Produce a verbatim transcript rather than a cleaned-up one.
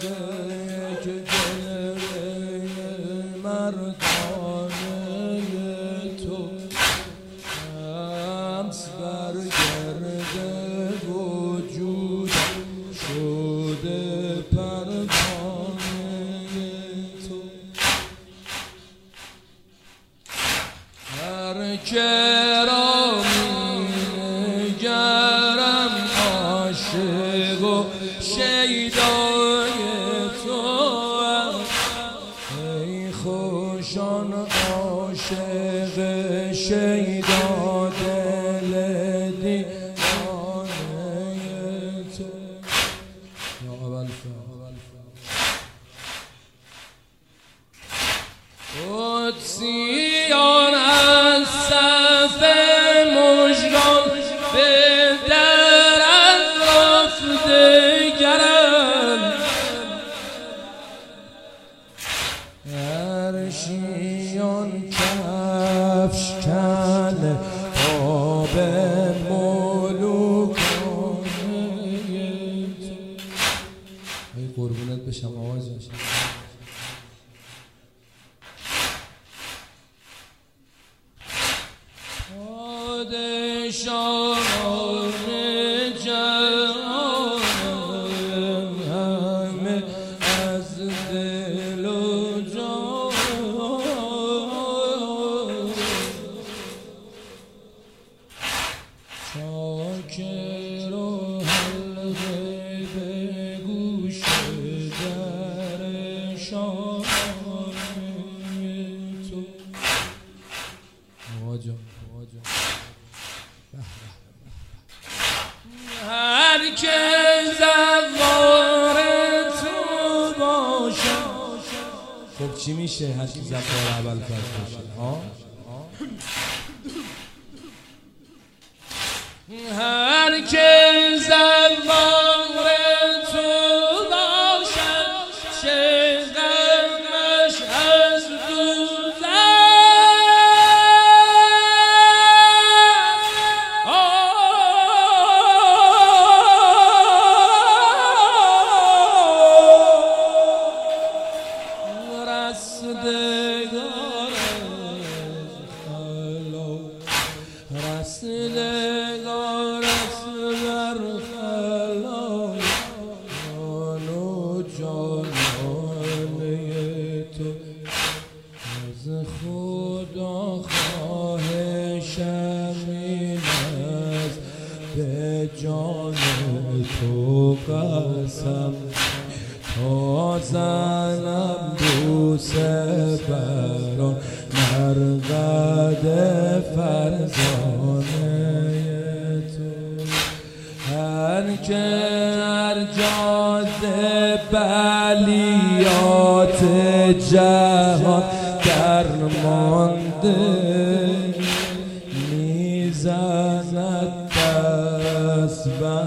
که دل مردانه تو شمس برگرده وجودم شده پروانه تو. هر که را می‌نگرم عاشق و شیدای تو، ای خوشان عاشق شیدا دل دیوانه تو. یا اول قدسیان از صف مژگان به درت رفتگرند، عرشیان کفش کنه آب ملوکانه تو. ای قربونت بشم آواز بشم. پادشاهان جهان همه از دل و جان، شاکر و حلقه به گوش درشان تو. آجا آجا هر که زوار تو باشه. خب چی میشه هر کی زوار اول فرد باشه؟ هر که زوار تو باشه شغمش از رسیدگار است در خلای جان و جانانه تو. از خدا خواهشم این است به جان تو قسم، تا زنم بوسه بران مرقد فرزانه تو. هر که هر جاده بلیات جهان درمانده میزند دست بر